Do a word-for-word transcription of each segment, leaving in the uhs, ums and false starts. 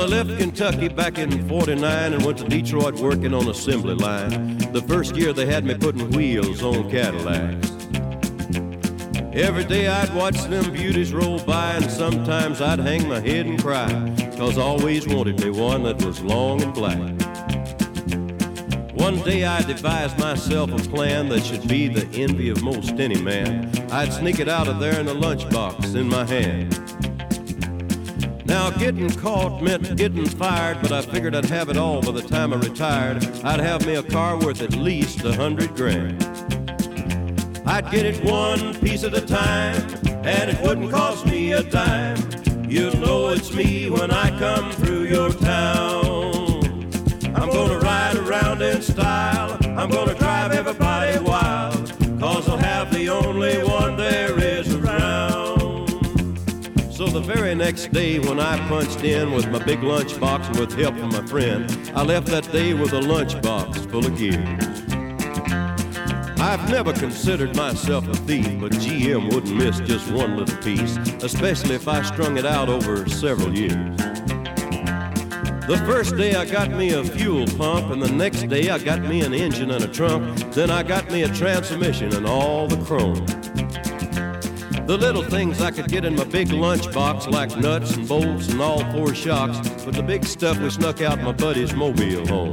I left Kentucky back in forty-nine and went to Detroit working on assembly line. The first year they had me putting wheels on Cadillacs. Every day I'd watch them beauties roll by, and sometimes I'd hang my head and cry, 'cause I always wanted me one that was long and black. One day I devised myself a plan that should be the envy of most any man. I'd sneak it out of there in a lunchbox in my hand. Now getting caught meant getting fired, but I figured I'd have it all by the time I retired. I'd have me a car worth at least a hundred grand. I'd get it one piece at a time, and it wouldn't cost me a dime. You'll know it's me when I come through your town. I'm gonna ride around in style, I'm gonna drive everybody wild, 'cause I'll have the only one there is around. So the very next day when I punched in with my big lunchbox and with help from my friend, I left that day with a lunchbox full of gears. I've never considered myself a thief, but G M wouldn't miss just one little piece, especially if I strung it out over several years. The first day I got me a fuel pump, and the next day I got me an engine and a trunk. Then I got me a transmission and all the chrome. The little things I could get in my big lunchbox, like nuts and bolts and all four shocks, but the big stuff we snuck out my buddy's mobile home.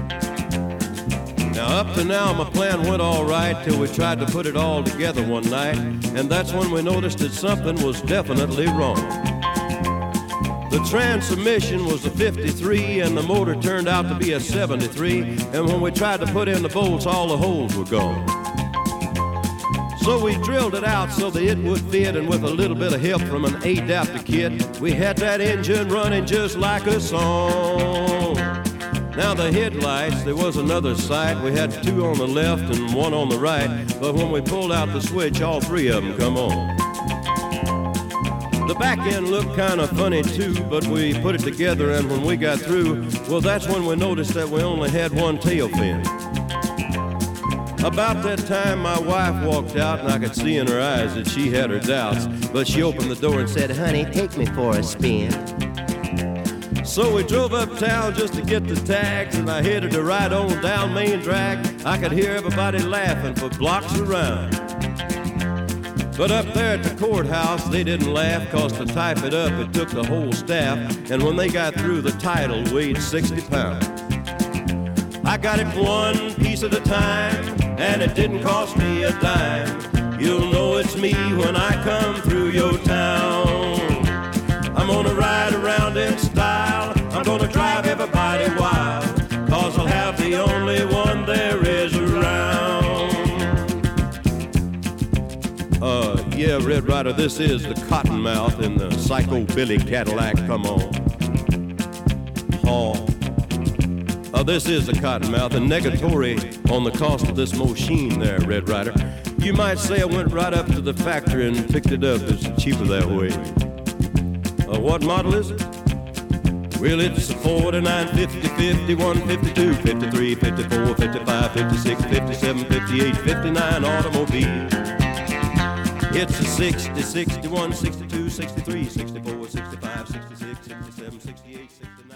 Now up to now my plan went all right till we tried to put it all together one night, and that's when we noticed that something was definitely wrong. The transmission was a fifty-three and the motor turned out to be a seventy-three, and when we tried to put in the bolts, all the holes were gone. So we drilled it out so that it would fit, and with a little bit of help from an adapter kit, we had that engine running just like a song. Now the headlights, there was another sight. We had two on the left and one on the right, but when we pulled out the switch, all three of them come on. The back end looked kind of funny too, but we put it together, and when we got through, well, that's when we noticed that we only had one tail fin. About that time my wife walked out, and I could see in her eyes that she had her doubts, but she opened the door and said, "Honey, take me for a spin." So we drove uptown just to get the tags, and I headed to ride on down Main Drag. I could hear everybody laughing for blocks around. But up there at the courthouse, they didn't laugh, 'cause to type it up, it took the whole staff, and when they got through, the title weighed sixty pounds. I got it one piece at a time, and it didn't cost me a dime. You'll know it's me when I come through your town. I'm gonna ride around in style, I'm gonna drive everybody wild, 'cause I'll have the only one there is around. Uh, yeah, Red Ryder, this is the Cottonmouth in the Psycho Billy Cadillac, come on. Oh. Uh, this is the Cottonmouth, and negatory on the cost of this machine there, Red Ryder. You might say I went right up to the factory and picked it up. It's cheaper that way. Uh, what model is it? Well, it's a forty-nine, fifty, fifty-one, fifty-two, fifty-three, fifty-four, fifty-five, fifty-six, fifty-seven, fifty-eight, fifty-nine automobile. It's a sixty, sixty-one, sixty-two, sixty-three, sixty-four, sixty-five, sixty-six, sixty-seven, sixty-eight, sixty-nine.